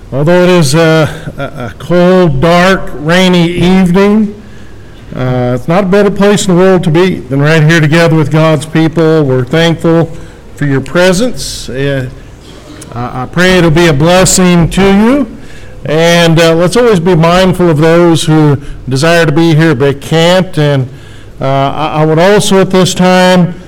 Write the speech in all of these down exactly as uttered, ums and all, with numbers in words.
Although it is a, a, a cold, dark, rainy evening, uh, it's not a better place in the world to be than right here together with God's people. We're thankful for your presence. Uh, I pray it'll be a blessing to you. And uh, let's always be mindful of those who desire to be here but can't. And uh, I, I would also at this time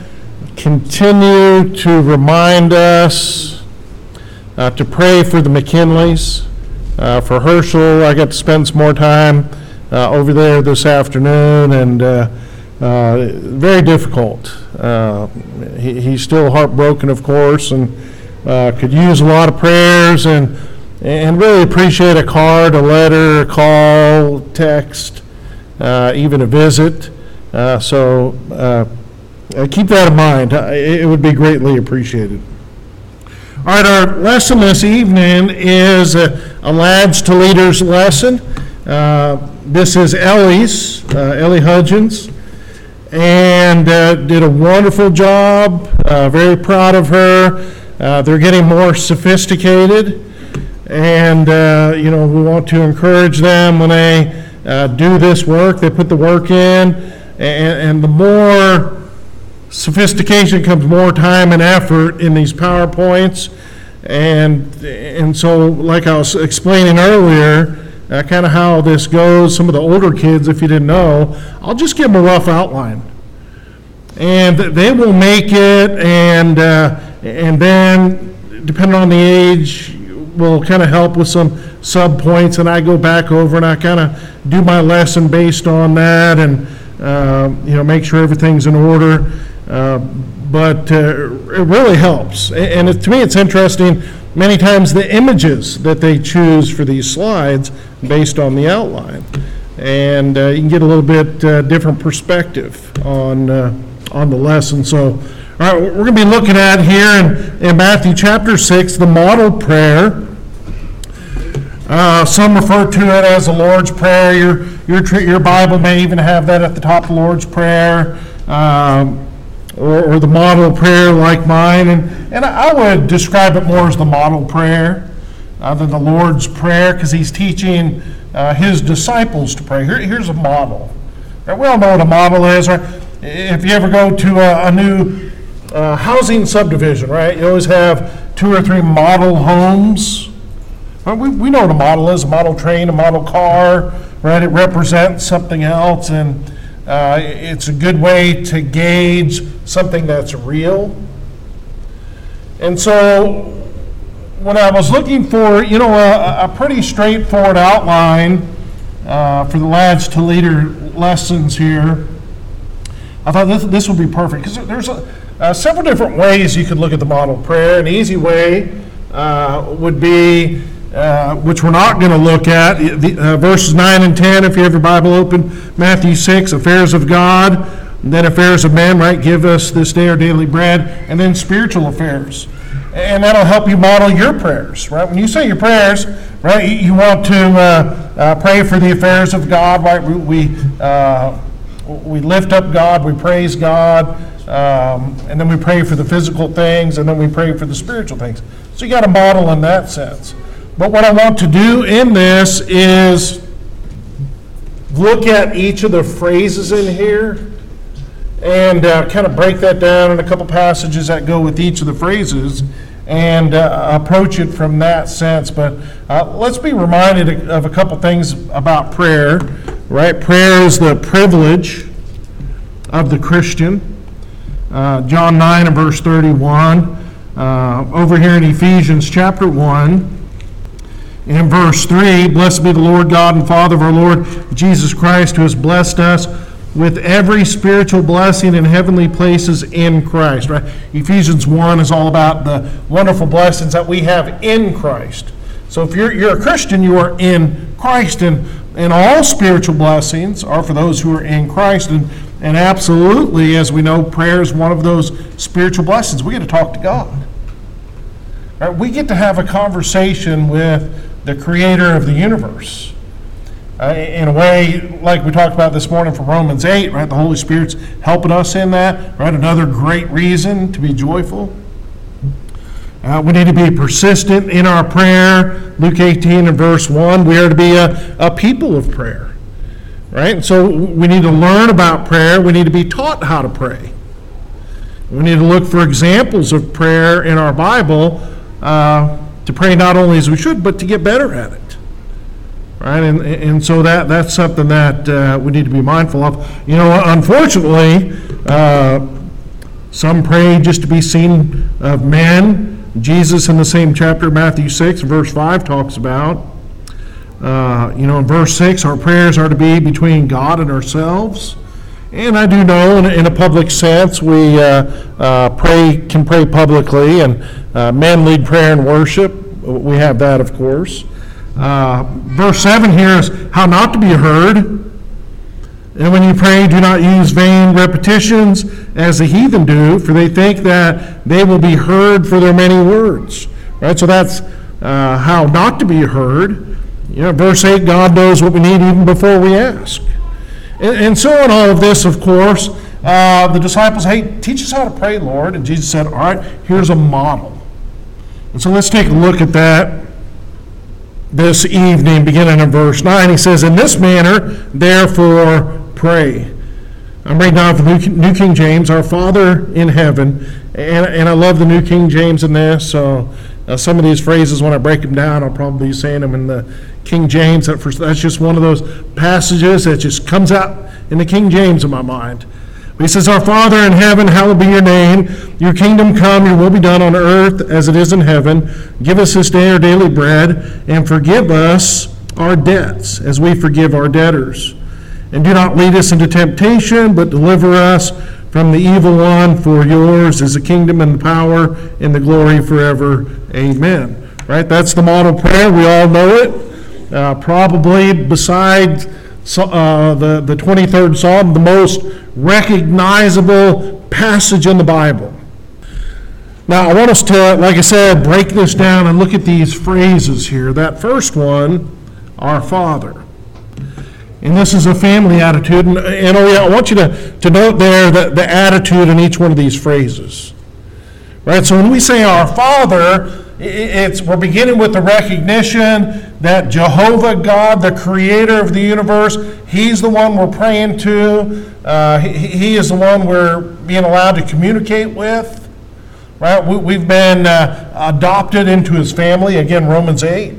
continue to remind us Uh, to pray for the McKinleys, uh, for Herschel. I got to spend some more time uh, over there this afternoon, and uh, uh, very difficult. Uh, he, he's still heartbroken, of course, and uh, could use a lot of prayers, and and really appreciate a card, a letter, a call, text, uh, even a visit. Uh, so uh, keep that in mind. It would be greatly appreciated. All right, our lesson this evening is a, a Lads to Leaders lesson. Uh, this is Ellie's, uh, Ellie Hudgens, and uh, did a wonderful job. Uh, very proud of her. Uh, they're getting more sophisticated, and uh, you know we want to encourage them when they uh, do this work. They put the work in, and, and the more sophistication comes more time and effort in these PowerPoints, and and so like I was explaining earlier, uh, kind of how this goes. Some of the older kids, if you didn't know, I'll just give them a rough outline, and they will make it, and uh, and then depending on the age, will kind of help with some sub points, and I go back over and I kind of do my lesson based on that, and uh, you know make sure everything's in order. Uh, but uh, it really helps. And it, to me, it's interesting, many times the images that they choose for these slides based on the outline. And uh, you can get a little bit uh, different perspective on uh, on the lesson. So, all right, we're going to be looking at here in, in Matthew chapter six, the model prayer. Uh, some refer to it as the Lord's Prayer. Your, your, your Bible may even have that at the top of the Lord's Prayer. Um, Or, or the model prayer like mine, and, and I would describe it more as the model prayer uh, than the Lord's Prayer, because he's teaching uh, his disciples to pray. Here, here's a model. Right? We all know what a model is, right? If you ever go to a, a new uh, housing subdivision, right, you always have two or three model homes. Right? We, we know what a model is, a model train, a model car, right? It represents something else, and Uh, it's a good way to gauge something that's real. And so when I was looking for, you know, a, a pretty straightforward outline uh, for the Lads to Leader lessons here, I thought this, this would be perfect, because there's a, uh, several different ways you could look at the model prayer. An easy way uh, would be Uh, which we're not going to look at, the, uh, verses nine and ten, if you have your Bible open, Matthew six, affairs of God, and then affairs of men, right, give us this day our daily bread, and then spiritual affairs. And that'll help you model your prayers, right? When you say your prayers, right, you, you want to uh, uh, pray for the affairs of God, right? We, we, uh, we lift up God, we praise God, um, and then we pray for the physical things, and then we pray for the spiritual things. So you got a model in that sense. But what I want to do in this is look at each of the phrases in here and uh, kind of break that down in a couple passages that go with each of the phrases and uh, approach it from that sense. But uh, let's be reminded of a couple things about prayer, right? Prayer is the privilege of the Christian. Uh, John nine and verse thirty-one. Uh, over here in Ephesians chapter one, in verse three, blessed be the Lord God and Father of our Lord Jesus Christ, who has blessed us with every spiritual blessing in heavenly places in Christ. Right? Ephesians one is all about the wonderful blessings that we have in Christ. So if you're, you're a Christian, you are in Christ, and, and all spiritual blessings are for those who are in Christ. And, and absolutely, as we know, prayer is one of those spiritual blessings. We get to talk to God. Right? We get to have a conversation with the creator of the universe. Uh, in a way, like we talked about this morning from Romans eight, right? The Holy Spirit's helping us in that, right? Another great reason to be joyful. Uh, we need to be persistent in our prayer. Luke eighteen and verse one, we are to be a, a people of prayer. Right? And so we need to learn about prayer. We need to be taught how to pray. We need to look for examples of prayer in our Bible uh, to pray not only as we should, but to get better at it. Right? And and so that that's something that uh, we need to be mindful of. You know, unfortunately, uh, some pray just to be seen of men. Jesus in the same chapter, Matthew six, verse five, talks about, uh, you know, in verse six, our prayers are to be between God and ourselves. And I do know in, in a public sense, we uh, uh, pray can pray publicly, and uh, men lead prayer and worship. We have that, of course. Uh, verse seven here is how not to be heard. And when you pray, do not use vain repetitions as the heathen do, for they think that they will be heard for their many words. Right? So that's uh, how not to be heard. You know, verse eight, God knows what we need even before we ask. And, and so in all of this, of course, uh, the disciples, hey, teach us how to pray, Lord. And Jesus said, all right, here's a model. And so let's take a look at that this evening, beginning in verse nine. He says, in this manner, therefore, pray. I'm reading out the New, New King James, our Father in heaven, and, and I love the New King James in this, so uh, some of these phrases, when I break them down, I'll probably be saying them in the King James. That first, that's just one of those passages that just comes out in the King James in my mind. He says, our Father in heaven, hallowed be your name. Your kingdom come, your will be done on earth as it is in heaven. Give us this day our daily bread, and forgive us our debts as we forgive our debtors. And do not lead us into temptation, but deliver us from the evil one. For yours is the kingdom and the power and the glory forever. Amen. Right? That's the model prayer. We all know it. Uh, probably besides uh, the, the twenty-third Psalm, the most recognizable passage in the Bible. Now, I want us to, like I said, break this down and look at these phrases here. That first one, our Father. And this is a family attitude. And, and oh yeah, I want you to, to note there the, the attitude in each one of these phrases. Right? So when we say our Father, it's we're beginning with the recognition that Jehovah God, the creator of the universe, he's the one we're praying to. Uh, he, he is the one we're being allowed to communicate with. Right? We, we've been uh, adopted into his family. Again, Romans eight.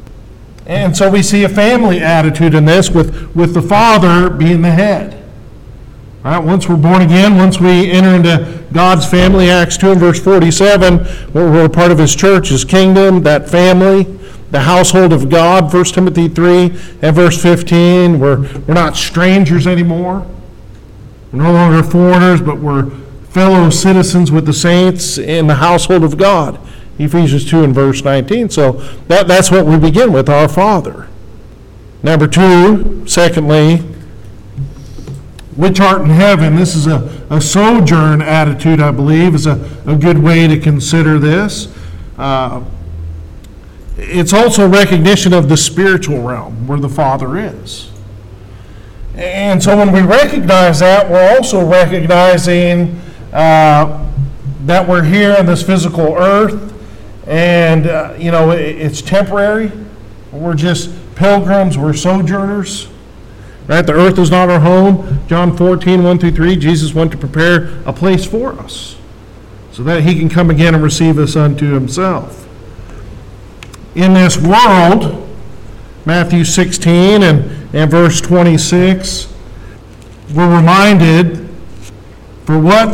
And so we see a family attitude in this with, with the Father being the head. All right, once we're born again, once we enter into God's family, Acts two and verse forty-seven, we're part of his church, his kingdom, that family, the household of God, First Timothy three and verse fifteen. We're, we're not strangers anymore. We're no longer foreigners, but we're fellow citizens with the saints in the household of God. Ephesians two and verse nineteen. So that, that's what we begin with, our Father. Number two, secondly, which art in heaven. This is a, a sojourn attitude, I believe, is a, a good way to consider this. Uh, it's also recognition of the spiritual realm where the Father is. And so when we recognize that, we're also recognizing uh, that we're here on this physical earth. And, uh, you know, it, it's temporary. We're just pilgrims. We're sojourners. Right? The earth is not our home. John fourteen, one through three, Jesus went to prepare a place for us so that he can come again and receive us unto himself. In this world, Matthew sixteen and, and verse twenty-six, we're reminded, for what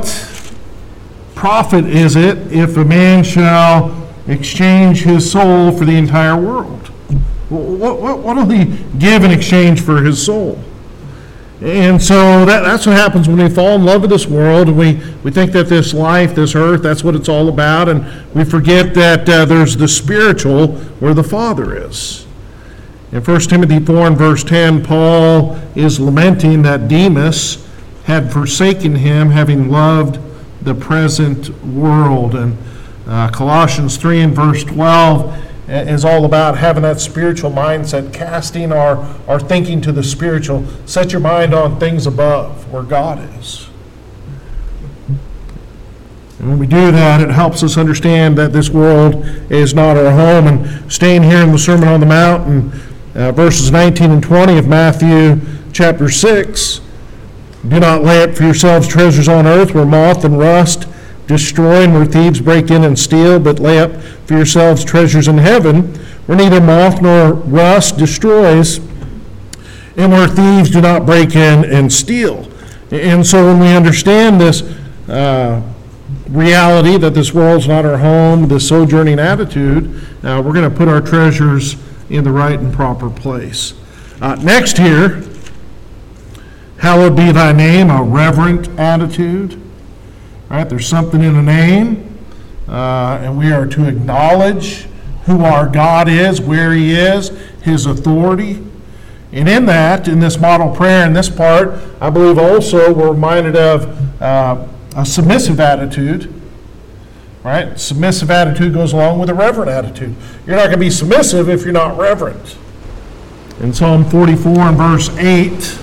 profit is it if a man shall exchange his soul for the entire world? What, what, what will he give in exchange for his soul? And so that, that's what happens when we fall in love with this world, and we, we think that this life, this earth, that's what it's all about, and we forget that uh, there's the spiritual where the Father is. In First Timothy four and verse ten, Paul is lamenting that Demas had forsaken him, having loved the present world. And uh, Colossians three and verse twelve is all about having that spiritual mindset, casting our, our thinking to the spiritual. Set your mind on things above, where God is. And when we do that, it helps us understand that this world is not our home. And staying here in the Sermon on the Mount, and uh, verses nineteen and twenty of Matthew chapter six, do not lay up for yourselves treasures on earth where moth and rust destroy and where thieves break in and steal, but lay up for yourselves treasures in heaven where neither moth nor rust destroys and where thieves do not break in and steal. And so when we understand this uh, reality that this world's not our home, this sojourning attitude, uh, we're going to put our treasures in the right and proper place. Uh, next here, hallowed be thy name, a reverent attitude. Right? There's something in a name, uh, and we are to acknowledge who our God is, where he is, his authority. And in that, in this model prayer, in this part, I believe also we're reminded of uh, a submissive attitude. Right? Submissive attitude goes along with a reverent attitude. You're not going to be submissive if you're not reverent. In Psalm forty-four and verse eight,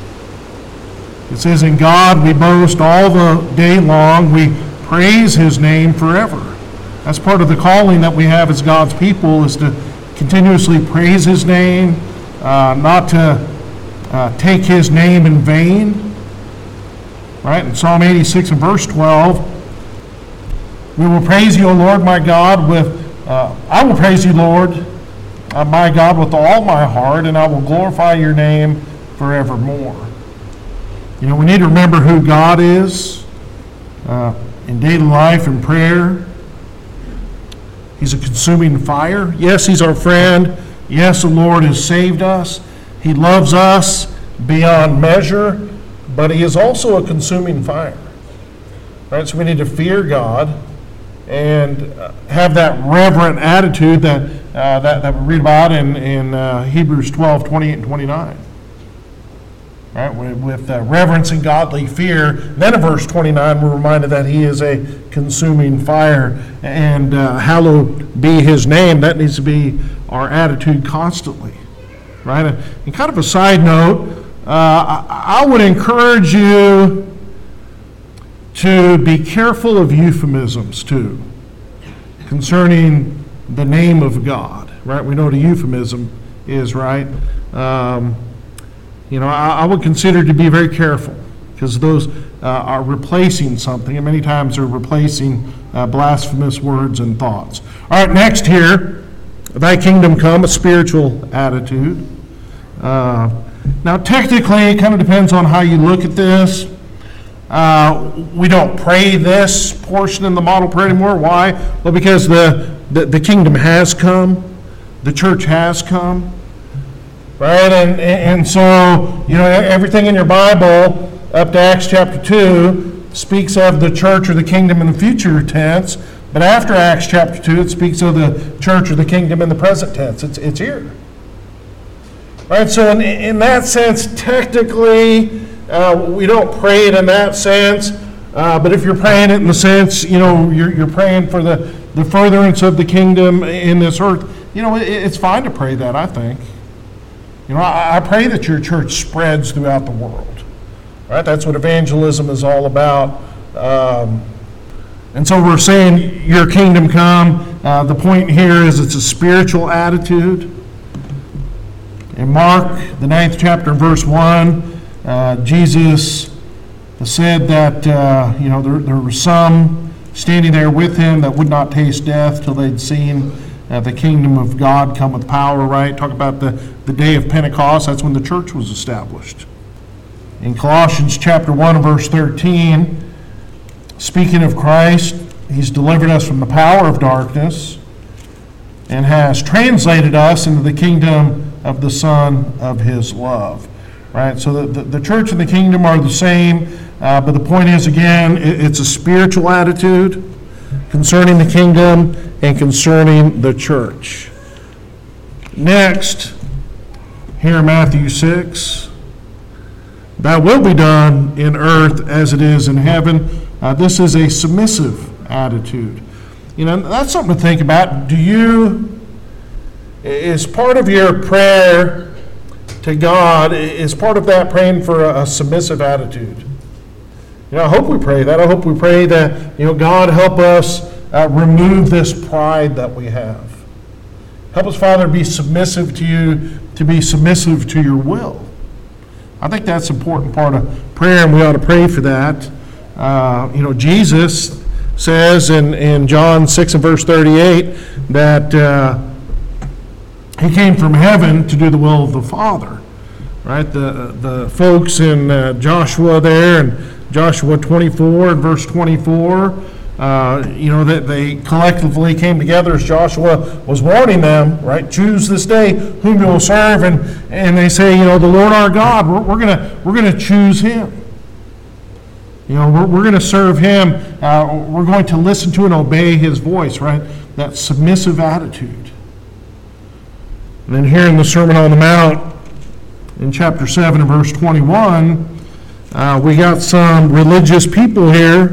it says, in God we boast all the day long, we praise his name forever. That's part of the calling that we have as God's people, is to continuously praise his name, uh, not to uh, take his name in vain. Right? In Psalm eighty-six and verse twelve, we will praise you, O Lord my God, with, uh, I will praise you, Lord, uh, my God, with all my heart, and I will glorify your name forevermore. You know, we need to remember who God is uh, in daily life and prayer. He's a consuming fire. Yes, he's our friend. Yes, the Lord has saved us. He loves us beyond measure, but he is also a consuming fire. Right? So we need to fear God and uh, have that reverent attitude that uh, that, that we read about in, in uh, Hebrews twelve, twenty-eight and twenty-nine. Right, with uh, reverence and godly fear. Then in verse twenty-nine, we're reminded that he is a consuming fire, and uh, hallowed be his name. That needs to be our attitude constantly. Right? And kind of a side note, uh, I, I would encourage you to be careful of euphemisms too, concerning the name of God. Right? We know what a euphemism is, right? Um, You know, I, I would consider to be very careful, because those uh, are replacing something, and many times they're replacing uh, blasphemous words and thoughts. All right, next here, thy kingdom come, a spiritual attitude. Uh, now, technically, it kind of depends on how you look at this. Uh, we don't pray this portion in the model prayer anymore. Why? Well, because the, the, the kingdom has come, the church has come. Right, and and so, you know, everything in your Bible up to Acts chapter two speaks of the church or the kingdom in the future tense, but after Acts chapter two, it speaks of the church or the kingdom in the present tense. It's it's here. Right, so in, in that sense, technically, uh, we don't pray it in that sense, uh, but if you're praying it in the sense, you know, you're, you're praying for the, the furtherance of the kingdom in this earth, you know, it, it's fine to pray that, I think. You know, I, I pray that your church spreads throughout the world. Right? That's what evangelism is all about. Um, and so we're saying, your kingdom come. Uh, the point here is it's a spiritual attitude. In Mark, the ninth chapter, verse one, uh, Jesus said that, uh, you know, there, there were some standing there with him that would not taste death till they'd seen Uh, the kingdom of God come with power, right? Talk about the, the day of Pentecost. That's when the church was established. In Colossians chapter one, verse thirteen, speaking of Christ, he's delivered us from the power of darkness and has translated us into the kingdom of the Son of his love. Right? So the, the, the church and the kingdom are the same, uh, but the point is, again, it, it's a spiritual attitude concerning the kingdom and concerning the church. Next, here in Matthew six, thy will be done in earth as it is in heaven. Uh, this is a submissive attitude. You know, that's something to think about. Do you, is part of your prayer to God, is part of that praying for a, a submissive attitude? You know, I hope we pray that. I hope we pray that, you know, God help us uh, remove this pride that we have. Help us, Father, be submissive to you, to be submissive to your will. I think that's an important part of prayer, and we ought to pray for that. Uh, you know, Jesus says in, in John six and verse thirty-eight that uh, he came from heaven to do the will of the Father. Right? The, the folks in uh, Joshua there, and Joshua twenty-four and verse twenty-four, uh, you know, that they collectively came together as Joshua was warning them, right? Choose this day whom you will serve, and, and they say, you know, the Lord our God, we're, we're gonna we're gonna choose Him. You know, we're, we're gonna serve Him. Uh, we're going to listen to and obey His voice, right? That submissive attitude. And then here in the Sermon on the Mount, in chapter seven and verse twenty-one, uh, we got some religious people here.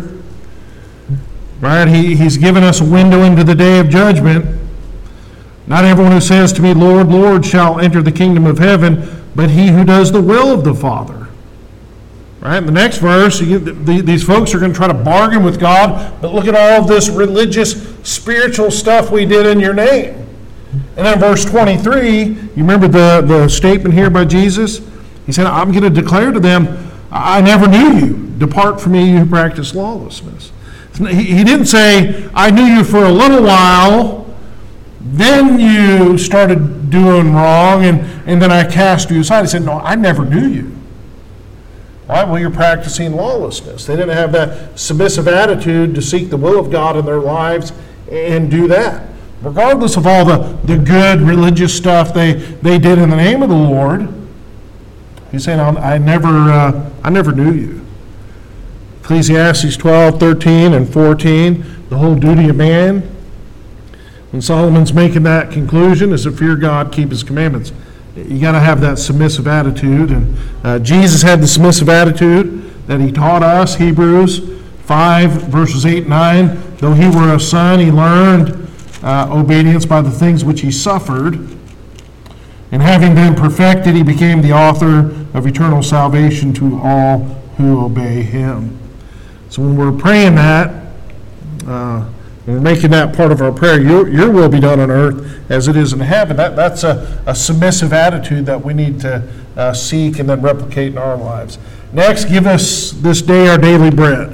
Right? He, he's given us a window into the day of judgment. Not everyone who says to me, Lord, Lord, shall enter the kingdom of heaven, but he who does the will of the Father. Right? In the next verse, you, the, these folks are going to try to bargain with God, but look at all of this religious, spiritual stuff we did in your name. And then verse twenty-three, you remember the, the statement here by Jesus? He said, I'm going to declare to them, I never knew you. Depart from me, you who practice lawlessness. He didn't say, I knew you for a little while, then you started doing wrong, and, and then I cast you aside. He said, no, I never knew you. Why? Well, you're practicing lawlessness. They didn't have that submissive attitude to seek the will of God in their lives and do that. Regardless of all the, the good religious stuff they, they did in the name of the Lord, he's saying, I never, uh, I never knew you. Ecclesiastes twelve, thirteen, and fourteen, the whole duty of man. When Solomon's making that conclusion is to fear God, keep His commandments. You got to have that submissive attitude. And uh, Jesus had the submissive attitude that He taught us. Hebrews five, verses eight and nine. Though He were a son, He learned uh, obedience by the things which He suffered. And having been perfected, He became the author of eternal salvation to all who obey Him. So when we're praying that, uh, when we're making that part of our prayer, your, your will be done on earth as it is in heaven, that, that's a, a submissive attitude that we need to uh, seek and then replicate in our lives. Next, give us this day our daily bread.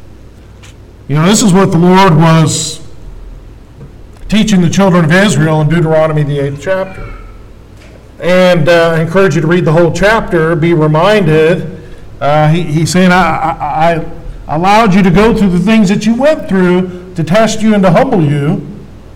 You know, this is what the Lord was teaching the children of Israel in Deuteronomy, the eighth chapter. And uh, I encourage you to read the whole chapter, be reminded. Uh, he, he's saying, I, I, I allowed you to go through the things that you went through to test you and to humble you.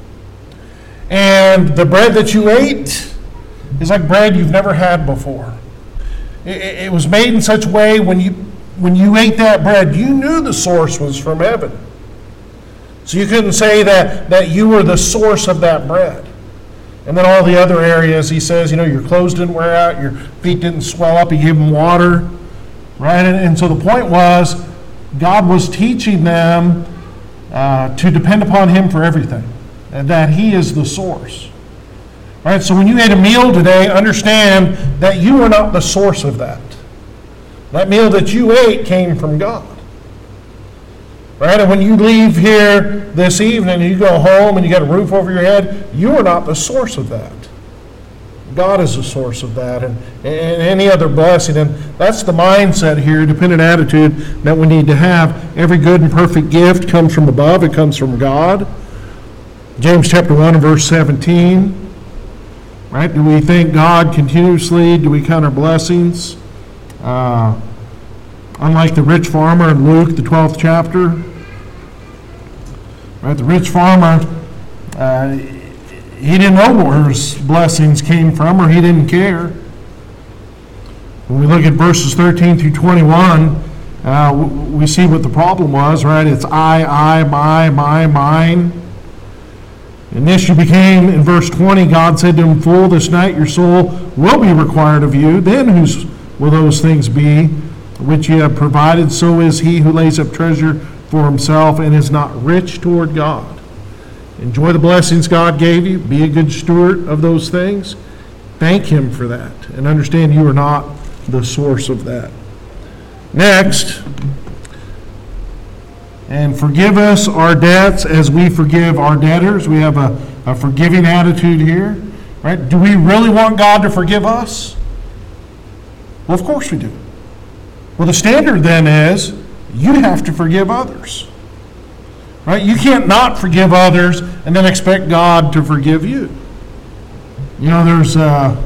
And the bread that you ate is like bread you've never had before. It, it was made in such a way when you when you ate that bread, you knew the source was from heaven. So you couldn't say that, that you were the source of that bread. And then all the other areas, he says, you know, your clothes didn't wear out, your feet didn't swell up, he gave them water. Right? And, and so the point was, God was teaching them uh, to depend upon Him for everything, and that He is the source. All right, so when you ate a meal today, understand that you are not the source of that. That meal that you ate came from God. Right? And when you leave here this evening and you go home and you got a roof over your head, you are not the source of that. God is the source of that, and, and any other blessing. And that's the mindset here, dependent attitude that we need to have. Every good and perfect gift comes from above. It comes from God. James chapter one and verse seventeen. Right? Do we thank God continuously? Do we count our blessings? Uh, unlike the rich farmer in Luke, the twelfth chapter. Right? The rich farmer, uh, he didn't know where his blessings came from, or he didn't care. When we look at verses thirteen through twenty-one, uh, we see what the problem was, right? It's I, I, my, my, mine. And this you became, in verse twenty, God said to him, Fool, this night your soul will be required of you. Then whose will those things be which you have provided? So is he who lays up treasure for himself and is not rich toward God. Enjoy the blessings God gave you. Be a good steward of those things. Thank Him for that. And understand you are not the source of that. Next, and forgive us our debts as we forgive our debtors. We have a, a forgiving attitude here, right? Do we really want God to forgive us? Well, of course we do. Well, the standard then is you have to forgive others, right? You can't not forgive others and then expect God to forgive you. You know, there's uh,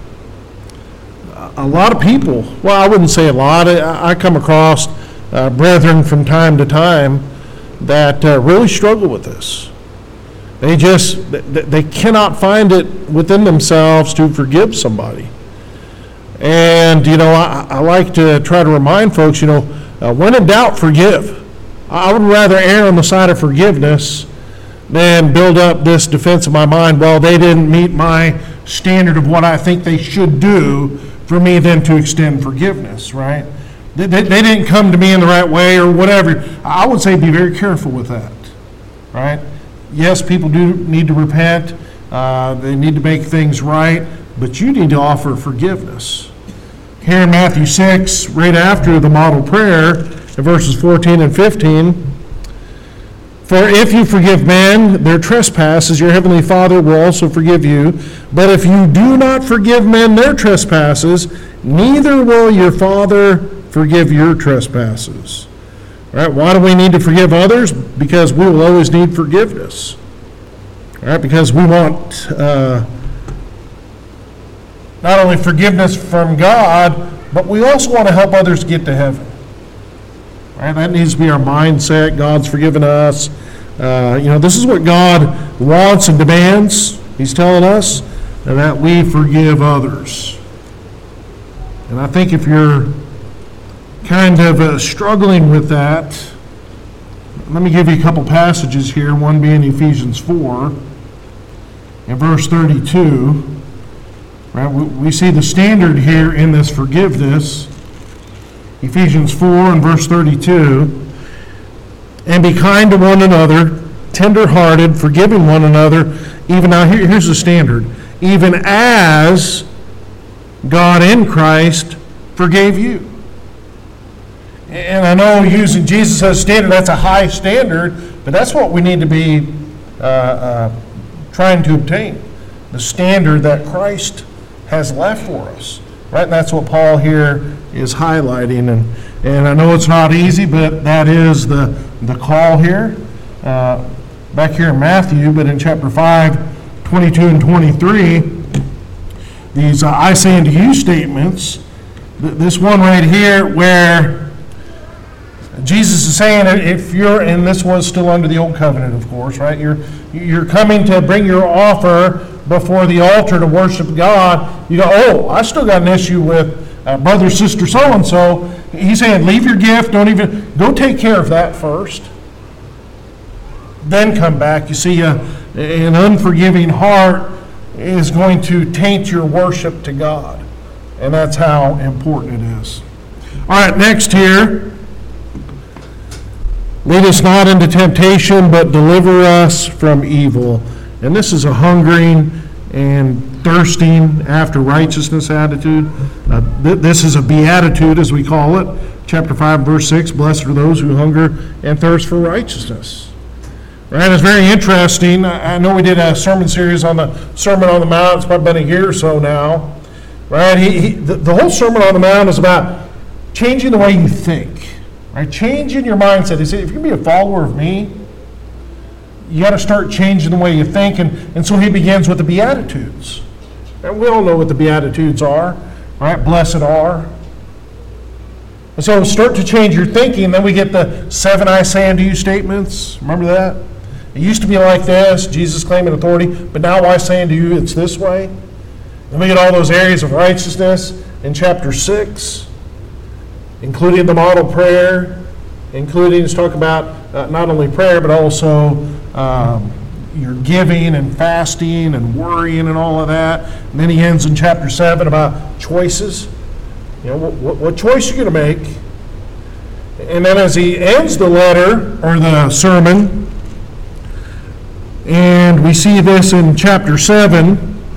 a lot of people, well, I wouldn't say a lot. I, I come across uh, brethren from time to time that uh, really struggle with this. They just, they cannot find it within themselves to forgive somebody. And, you know, I, I like to try to remind folks, you know, uh, when in doubt, forgive. I would rather err on the side of forgiveness than build up this defense of my mind, well, they didn't meet my standard of what I think they should do for me then to extend forgiveness, right? They, they, they didn't come to me in the right way or whatever. I would say be very careful with that, right? Yes, people do need to repent. Uh, they need to make things right, but you need to offer forgiveness. Here in Matthew six, right after the model prayer, in verses fourteen and fifteen, for if you forgive men their trespasses, your heavenly Father will also forgive you. But if you do not forgive men their trespasses, neither will your Father forgive your trespasses. All right, why do we need to forgive others? Because we will always need forgiveness. All right, because we want uh, not only forgiveness from God, but we also want to help others get to heaven. Right? That needs to be our mindset. God's forgiven us. Uh, you know, this is what God wants and demands. He's telling us, and that we forgive others. And I think if you're kind of uh, struggling with that, let me give you a couple passages here, one being Ephesians four, and verse thirty-two. Right? We, we see the standard here in this forgiveness. Ephesians four and verse thirty-two, and be kind to one another, tender-hearted, forgiving one another, even now here, here's the standard, even as God in Christ forgave you. And I know using Jesus as a standard, that's a high standard, but that's what we need to be uh, uh, trying to obtain, the standard that Christ has left for us. Right, and that's what Paul here is highlighting, and and I know it's not easy, but that is the the call here. Uh, back here in Matthew, but in chapter five, twenty-two and twenty-three, these uh, I say unto you statements. Th- this one right here, where Jesus is saying, if you're, and this was still under the old covenant, of course, right? You're you're coming to bring your offer before the altar to worship God. You go, oh, I still got an issue with uh, brother, sister, so-and-so. He's saying, leave your gift, don't even, go take care of that first. Then come back. You see, uh, an unforgiving heart is going to taint your worship to God. And that's how important it is. All right, next here. Lead us not into temptation, but deliver us from evil. And this is a hungering and thirsting after righteousness attitude. Uh, th- this is a beatitude, as we call it. Chapter five, verse six, blessed are those who hunger and thirst for righteousness. Right, it's very interesting. I, I know we did a sermon series on the Sermon on the Mount. It's probably been a year or so now. Right, he, he, the, the whole Sermon on the Mount is about changing the way you think. Right, changing your mindset. He said, if you're going to be a follower of me, you got to start changing the way you think. And, and so he begins with the Beatitudes. And we all know what the Beatitudes are, right? Blessed are. And so start to change your thinking. Then we get the seven I say unto you statements. Remember that? It used to be like this, Jesus claiming authority, but now I say unto you it's this way. Then we get all those areas of righteousness in chapter six, including the model prayer, including, let's talk about uh, not only prayer, but also um, your giving and fasting and worrying and all of that. And then he ends in chapter seven about choices. You know, what, what choice you're going to make. And then as he ends the letter, or the sermon, and we see this in chapter seven,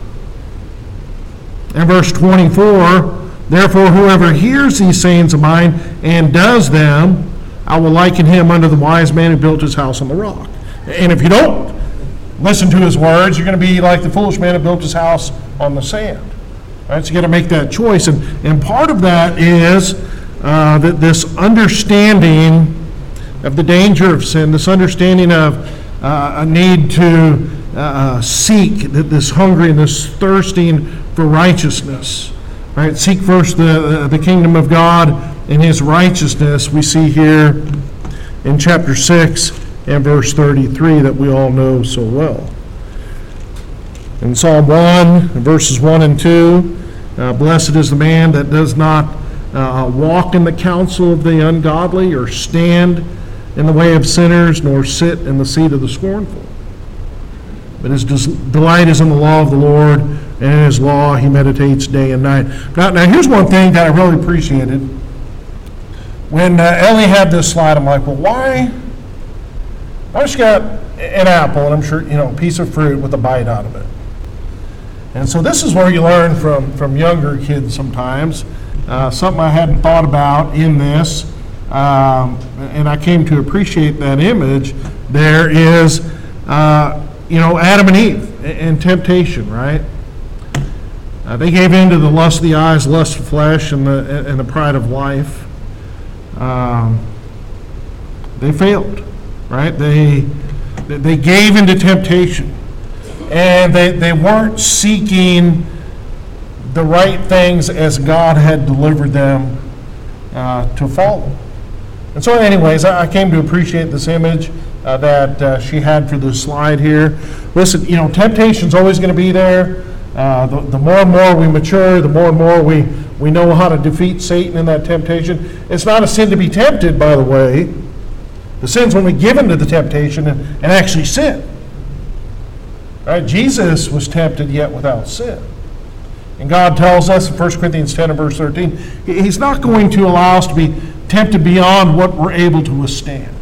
and verse twenty-four, therefore whoever hears these sayings of mine and does them, I will liken him unto the wise man who built his house on the rock. And if you don't listen to his words, you're going to be like the foolish man who built his house on the sand. Right? So you got to make that choice. And, and part of that is uh, that this understanding of the danger of sin, this understanding of uh, a need to uh, seek, this hungry and this thirsting for righteousness. Right? Seek first the, the kingdom of God and his righteousness, we see here in chapter six and verse thirty-three that we all know so well. In Psalm one, verses one and two, uh, blessed is the man that does not uh, walk in the counsel of the ungodly, or stand in the way of sinners, nor sit in the seat of the scornful. But his des- delight is in the law of the Lord, and in his law he meditates day and night. Now, now here's one thing that I really appreciated. When uh, Ellie had this slide, I'm like, well, why? I just got an apple, and I'm sure, you know, a piece of fruit with a bite out of it. And so this is where you learn from, from younger kids sometimes. Uh, something I hadn't thought about in this, um, and I came to appreciate that image. There is, uh, you know, Adam and Eve and temptation, right? Uh, they gave in to the lust of the eyes, lust of flesh, and the and the pride of life. Um, they failed, right? They they gave into temptation, and they, they weren't seeking the right things as God had delivered them uh, to follow. And so anyways, I, I came to appreciate this image uh, that uh, she had for this slide here. Listen, you know, temptation's always going to be there. Uh, the, the more and more we mature, the more and more we, we know how to defeat Satan in that temptation. It's not a sin to be tempted, by the way. The sin's when we give in to the temptation and, and actually sin. Right? Jesus was tempted yet without sin. And God tells us in First Corinthians ten and verse thirteen, he's not going to allow us to be tempted beyond what we're able to withstand.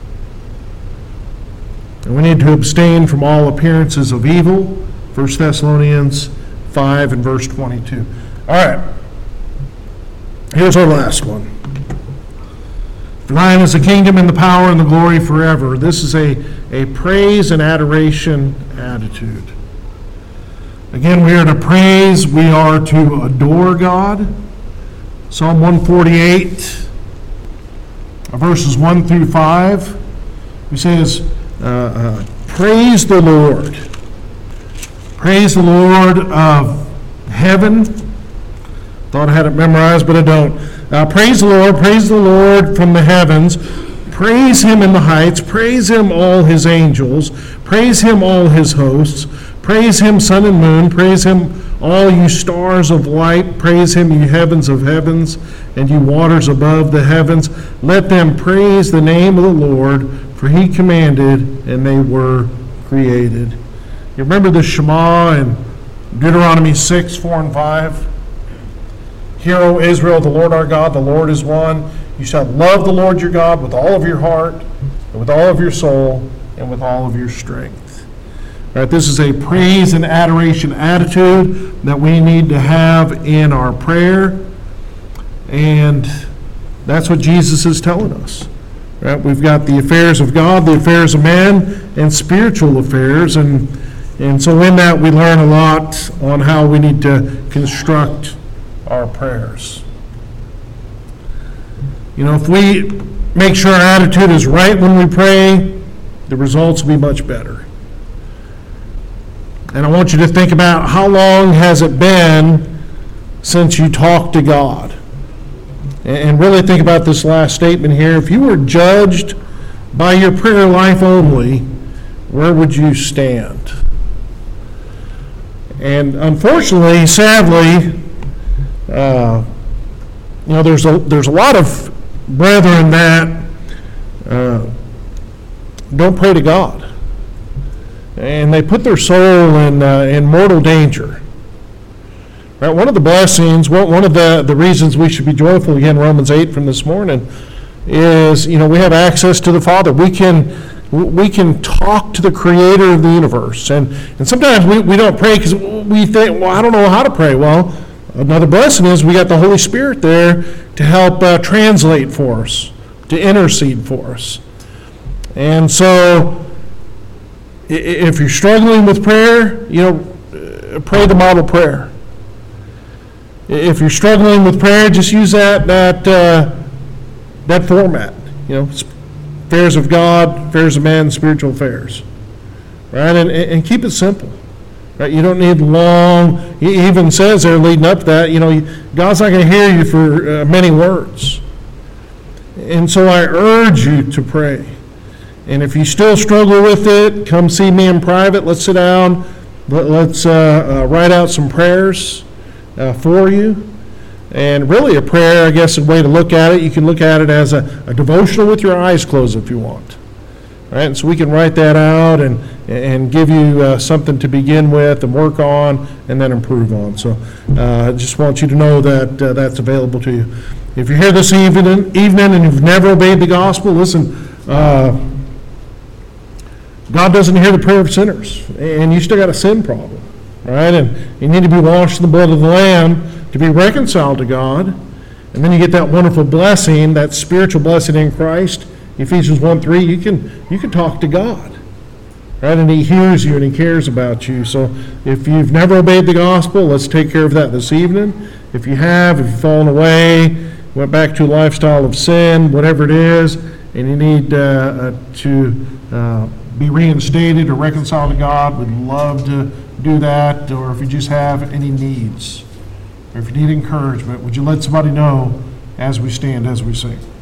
And we need to abstain from all appearances of evil. First Thessalonians five and verse twenty-two. All right. Here's our last one. For thine is the kingdom and the power and the glory forever. This is a, a praise and adoration attitude. Again, we are to praise, we are to adore God. Psalm one forty-eight, verses one through five. He says, uh, uh, praise the Lord. Praise the Lord of heaven. Thought I had it memorized, but I don't. Uh, praise the Lord, praise the Lord from the heavens. Praise him in the heights. Praise him, all his angels. Praise him, all his hosts. Praise him, sun and moon. Praise him, all you stars of light. Praise him, you heavens of heavens, and you waters above the heavens. Let them praise the name of the Lord, for he commanded, and they were created. You remember the Shema in Deuteronomy six, four, and five? Hear, O Israel, the Lord our God, the Lord is one. You shall love the Lord your God with all of your heart, and with all of your soul, and with all of your strength. All right, this is a praise and adoration attitude that we need to have in our prayer. And that's what Jesus is telling us. Right? We've got the affairs of God, the affairs of man, and spiritual affairs. And, and so in that we learn a lot on how we need to construct our prayers. You know, if we make sure our attitude is right when we pray, the results will be much better. And I want you to think about how long has it been since you talked to God? And really think about this last statement here. If you were judged by your prayer life only, where would you stand? And unfortunately, sadly, uh, you know, there's a there's a lot of brethren that uh, don't pray to God, and they put their soul in uh, in mortal danger. Right? One of the blessings, one of the, the reasons we should be joyful, again, Romans eight from this morning, is, you know, we have access to the Father. We can we can talk to the Creator of the universe. And, and sometimes we, we don't pray because we think, well, I don't know how to pray. Well, another blessing is we got the Holy Spirit there to help uh, translate for us to intercede for us. And so, i- if you're struggling with prayer, you know, uh, pray the model prayer. I- If you're struggling with prayer, just use that that uh, that format. You know, sp- affairs of God, affairs of man, spiritual affairs, right? And and and keep it simple, right? You don't need long. He even says there leading up to that, you know, God's not going to hear you for uh, many words. And so I urge you to pray. And if you still struggle with it, come see me in private. Let's sit down. Let, let's uh, uh, write out some prayers uh, for you. And really a prayer, I guess, a way to look at it, you can look at it as a, a devotional with your eyes closed if you want. All right, and so we can write that out and, and give you uh, something to begin with and work on and then improve on. So uh, I just want you to know that uh, that's available to you. If you're here this evening, evening and you've never obeyed the gospel, listen, uh, God doesn't hear the prayer of sinners, and you still got a sin problem, right? And you need to be washed in the blood of the Lamb to be reconciled to God, and then you get that wonderful blessing, that spiritual blessing in Christ. Ephesians one three, you can you can talk to God, right? And He hears you and He cares about you. So if you've never obeyed the gospel, let's take care of that this evening. If you have, if you've fallen away, went back to a lifestyle of sin, whatever it is, and you need uh, uh, to uh, be reinstated or reconciled to God, we'd love to do that. Or if you just have any needs, or if you need encouragement, would you let somebody know as we stand, as we sing?